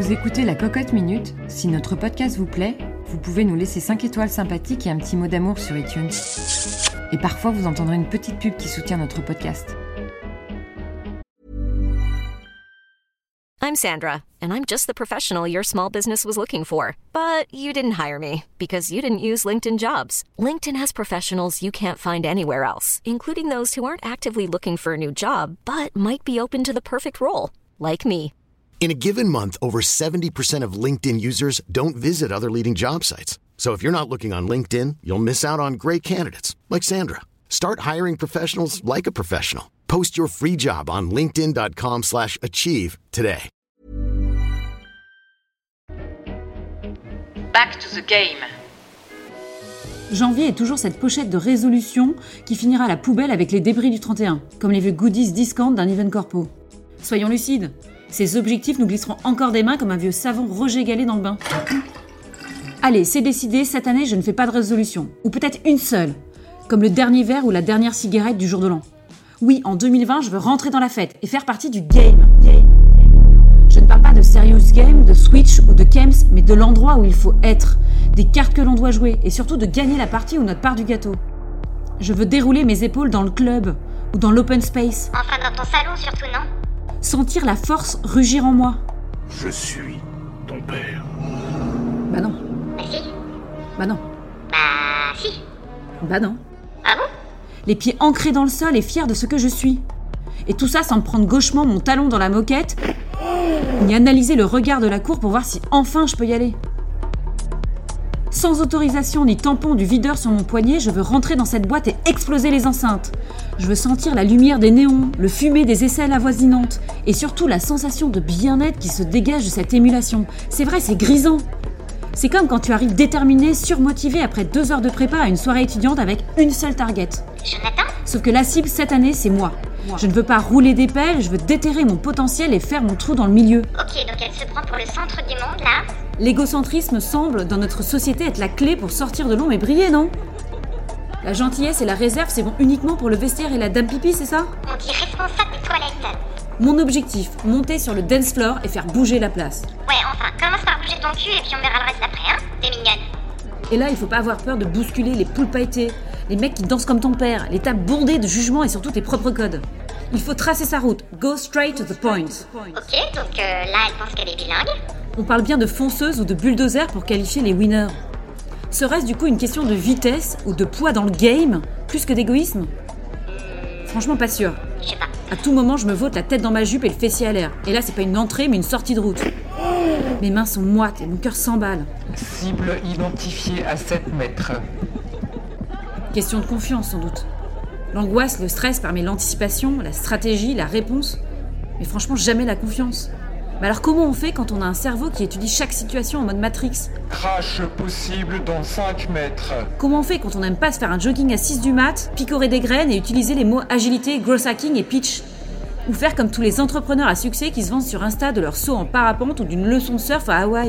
Vous écoutez La Cocotte Minute. Si notre podcast vous plaît, vous pouvez nous laisser 5 étoiles sympathiques et un petit mot d'amour sur iTunes. Et parfois, vous entendrez une petite pub qui soutient notre podcast. I'm Sandra, and I'm just the professional your small business was looking for. But you didn't hire me because you didn't use LinkedIn Jobs. LinkedIn has professionals you can't find anywhere else, including those who aren't actively looking for a new job, but might be open to the perfect role, like me. In a given month, over 70% of LinkedIn users don't visit other leading job sites. So if you're not looking on LinkedIn, you'll miss out on great candidates like Sandra. Start hiring professionals like a professional. Post your free job on linkedin.com/achieve today. Back to the game. Janvier est toujours cette pochette de résolution qui finira à la poubelle avec les débris du 31, comme les vieux goodies discount d'un event corpo. Soyons lucides, ces objectifs nous glisseront encore des mains comme un vieux savon Roger Gallet dans le bain. Allez, c'est décidé, cette année je ne fais pas de résolution. Ou peut-être une seule, comme le dernier verre ou la dernière cigarette du jour de l'an. Oui, en 2020, je veux rentrer dans la fête et faire partie du game. Je ne parle pas de serious game, de Switch ou de Kems, mais de l'endroit où il faut être, des cartes que l'on doit jouer et surtout de gagner la partie ou notre part du gâteau. Je veux dérouler mes épaules dans le club ou dans l'open space. Enfin dans ton salon surtout, non ? Sentir la force rugir en moi. Je suis ton père. Bah non. Bah si. Bah non. Bah si. Bah non. Ah bon ? Les pieds ancrés dans le sol et fiers de ce que je suis. Et tout ça sans me prendre gauchement mon talon dans la moquette, ni analyser le regard de la cour pour voir si enfin je peux y aller. Sans autorisation ni tampon du videur sur mon poignet, je veux rentrer dans cette boîte et exploser les enceintes. Je veux sentir la lumière des néons, le fumet des aisselles avoisinantes, et surtout la sensation de bien-être qui se dégage de cette émulation. C'est vrai, c'est grisant. C'est comme quand tu arrives déterminé, surmotivé après 2 heures de prépa à une soirée étudiante avec une seule target. Jonathan ? Sauf que la cible cette année, c'est moi. Je ne veux pas rouler des pelles, je veux déterrer mon potentiel et faire mon trou dans le milieu. Ok, donc elle se prend pour le centre du monde, là ? L'égocentrisme semble, dans notre société, être la clé pour sortir de l'ombre et briller, non ? La gentillesse et la réserve, c'est bon uniquement pour le vestiaire et la dame pipi, c'est ça ? On dit responsable des toilettes. Mon objectif, monter sur le dance floor et faire bouger la place. Ouais, enfin, commence par bouger ton cul et puis on verra le reste après, hein ? T'es mignonne. Et là, il faut pas avoir peur de bousculer les poules pailletées, les mecs qui dansent comme ton père, les tables bondées de jugements et surtout tes propres codes. Il faut tracer sa route, go straight to the point. Ok, donc là, elle pense qu'elle est bilingue. On parle bien de fonceuse ou de bulldozer pour qualifier les winners. Serait-ce du coup une question de vitesse ou de poids dans le game, plus que d'égoïsme ? Franchement pas sûr. Je sais pas. À tout moment, je me vote la tête dans ma jupe et le fessier à l'air. Et là, c'est pas une entrée, mais une sortie de route. Mes mains sont moites et mon cœur s'emballe. Cible identifiée à 7 mètres. Question de confiance, sans doute. L'angoisse, le stress permet l'anticipation, la stratégie, la réponse. Mais franchement, jamais la confiance. Mais alors comment on fait quand on a un cerveau qui étudie chaque situation en mode Matrix ? Crash possible dans 5 mètres. Comment on fait quand on n'aime pas se faire un jogging à 6 du mat, picorer des graines et utiliser les mots agilité, growth hacking et pitch ? Ou faire comme tous les entrepreneurs à succès qui se vendent sur Insta de leur saut en parapente ou d'une leçon de surf à Hawaï ?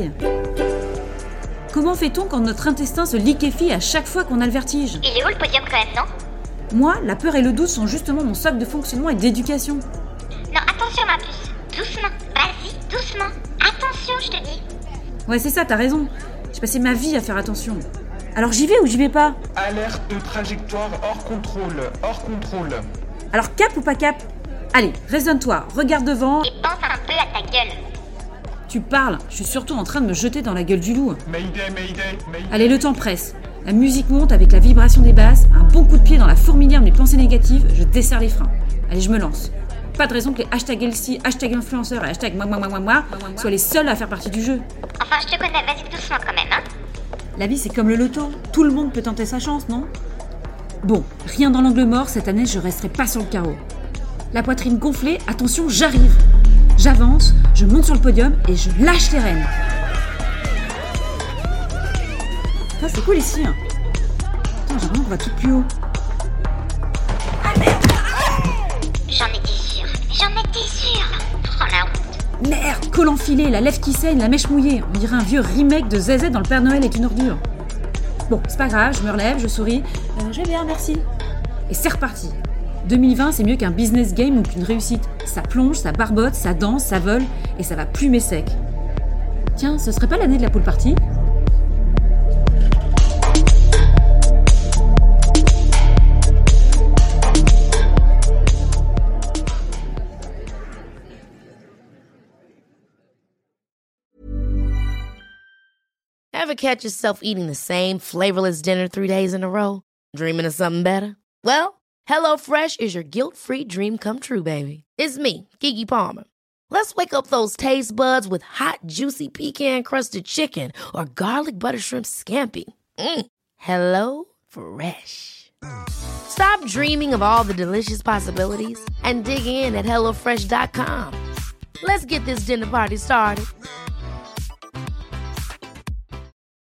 Comment fait-on quand notre intestin se liquéfie à chaque fois qu'on a le vertige ? Il est où le podium quand même, non ? Moi, la peur et le doute sont justement mon socle de fonctionnement et d'éducation. Non, attention ma puce. Doucement. Vas-y, doucement. Attention, je te dis. Ouais, c'est ça, t'as raison. J'ai passé ma vie à faire attention. Alors j'y vais ou j'y vais pas ? Alerte de trajectoire hors contrôle. Hors contrôle. Alors cap ou pas cap ? Allez, raisonne-toi, regarde devant. Et pense un peu à ta gueule. Tu parles, je suis surtout en train de me jeter dans la gueule du loup. Mayday. Allez, le temps presse. La musique monte avec la vibration des basses, un bon coup de pied dans la fourmilière de mes pensées négatives, je desserre les freins. Allez, je me lance. Pas de raison que les hashtag Elsie, hashtag influenceur et hashtag moi soient les seuls à faire partie du jeu. Enfin, je te connais, vas-y doucement quand même, hein ? La vie, c'est comme le loto. Tout le monde peut tenter sa chance, non ? Bon, rien dans l'angle mort, cette année, je resterai pas sur le carreau. La poitrine gonflée, attention, j'arrive. J'avance, je monte sur le podium et je lâche les rênes. Ah, c'est cool ici. Putain, j'ai l'impression qu'on va tout plus haut. J'en étais sûre. Oh la honte. Merde, col enfilé, la lèvre qui saigne, la mèche mouillée. On dirait un vieux remake de ZZ dans Le Père Noël est une ordure. Bon, c'est pas grave, je me relève, je souris. Je vais bien, merci. Et c'est reparti. 2020, c'est mieux qu'un business game ou qu'une réussite. Ça plonge, ça barbote, ça danse, ça vole, et ça va plumer sec. Tiens, ce serait pas l'année de la pool party ? Ever catch yourself eating the same flavorless dinner 3 days in a row? Dreaming of something better? Well, HelloFresh is your guilt-free dream come true, baby. It's me, Keke Palmer. Let's wake up those taste buds with hot, juicy pecan-crusted chicken or garlic butter shrimp scampi. Hello Fresh. Stop dreaming of all the delicious possibilities and dig in at HelloFresh.com. Let's get this dinner party started.